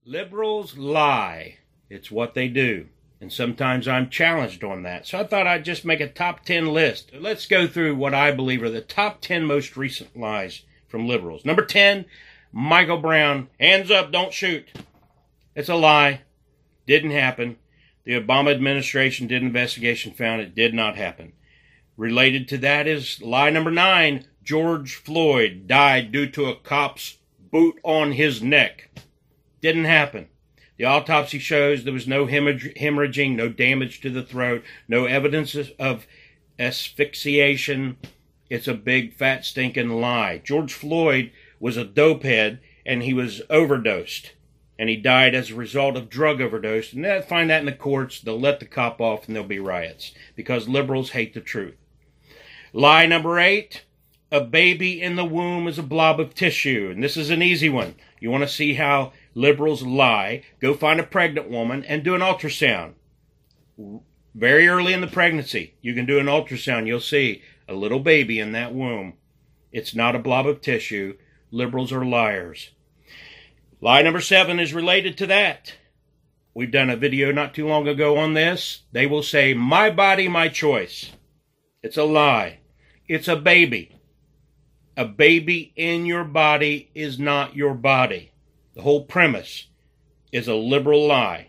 Liberals lie. It's what they do. And sometimes I'm challenged on that. So I thought I'd just make a top 10 list. Let's go through what I believe are the top 10 most recent lies from liberals. Number 10, Michael Brown, hands up, don't shoot. It's a lie. Didn't happen. The Obama administration did an investigation, found it did not happen. Related to that is lie number 9, George Floyd died due to a cop's boot on his neck. Didn't happen. The autopsy shows there was no hemorrhaging, no damage to the throat, no evidence of asphyxiation. It's a big, fat, stinking lie. George Floyd was a dopehead, and he was overdosed. And he died as a result of drug overdose. And they'll find that in the courts. They'll let the cop off, and there'll be riots. Because liberals hate the truth. Lie number 8, a baby in the womb is a blob of tissue. And this is an easy one. You want to see how liberals lie? Go find a pregnant woman and do an ultrasound. Very early in the pregnancy, you can do an ultrasound. You'll see a little baby in that womb. It's not a blob of tissue. Liberals are liars. Lie number 7 is related to that. We've done a video not too long ago on this. They will say, my body, my choice. It's a lie. It's a baby. A baby in your body is not your body. The whole premise is a liberal lie.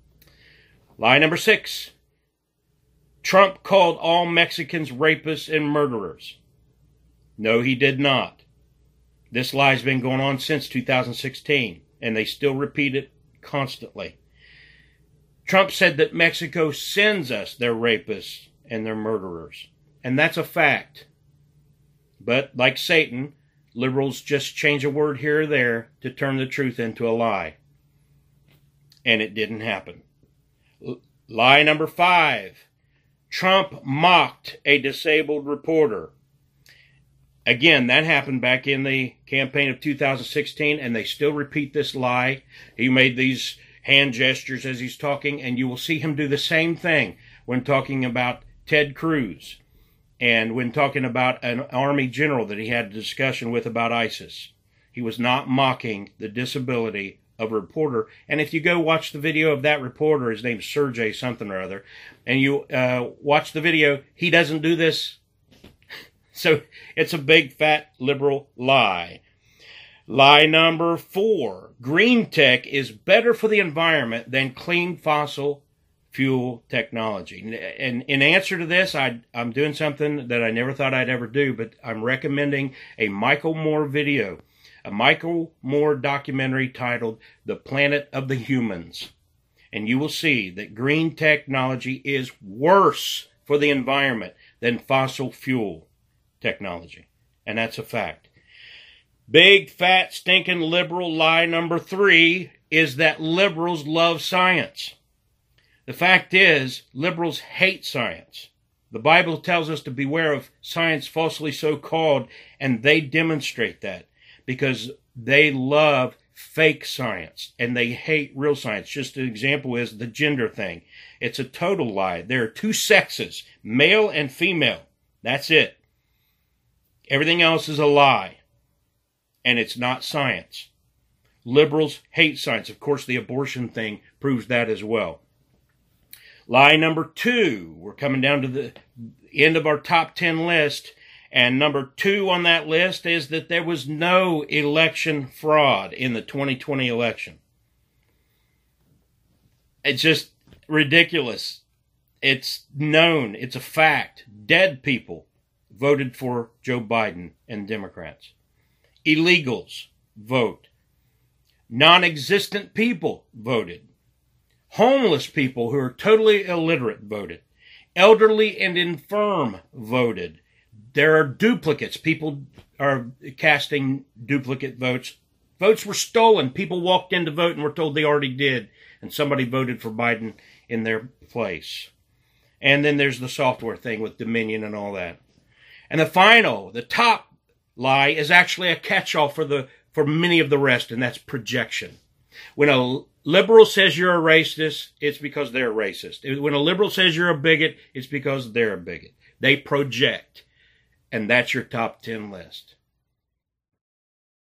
Lie number 6. Trump called all Mexicans rapists and murderers. No, he did not. This lie's been going on since 2016, and they still repeat it constantly. Trump said that Mexico sends us their rapists and their murderers, and that's a fact. But like Satan, liberals just change a word here or there to turn the truth into a lie. And it didn't happen. Lie number 5. Trump mocked a disabled reporter. Again, that happened back in the campaign of 2016, and they still repeat this lie. He made these hand gestures as he's talking, and you will see him do the same thing when talking about Ted Cruz and when talking about an army general that he had a discussion with about ISIS. He was not mocking the disability of a reporter. And if you go watch the video of that reporter, his name's Sergey something or other, and you watch the video, he doesn't do this. So it's a big, fat, liberal lie. Lie number 4. Green tech is better for the environment than clean fossil fuel technology. And in answer to this, I'm doing something that I never thought I'd ever do, but I'm recommending a Michael Moore video, a Michael Moore documentary titled The Planet of the Humans. And you will see that green technology is worse for the environment than fossil fuel technology. And that's a fact. Big, fat, stinking liberal lie number 3 is that liberals love science. The fact is, liberals hate science. The Bible tells us to beware of science falsely so called, and they demonstrate that because they love fake science and they hate real science. Just an example is the gender thing. It's a total lie. There are 2 sexes, male and female. That's it. Everything else is a lie, and it's not science. Liberals hate science. Of course, the abortion thing proves that as well. Lie number 2, we're coming down to the end of our top 10 list, and number 2 on that list is that there was no election fraud in the 2020 election. It's just ridiculous. It's known. It's a fact. Dead people voted for Joe Biden and Democrats. Illegals vote. Non-existent people voted. Homeless people who are totally illiterate voted. Elderly and infirm voted. There are duplicates. People are casting duplicate votes. Votes were stolen. People walked in to vote and were told they already did, and somebody voted for Biden in their place. And then there's the software thing with Dominion and all that. And the top lie is actually a catch-all for many of the rest, and that's projection. When a liberal says you're a racist, it's because they're a racist. When a liberal says you're a bigot, it's because they're a bigot. They project. And that's your top 10 list.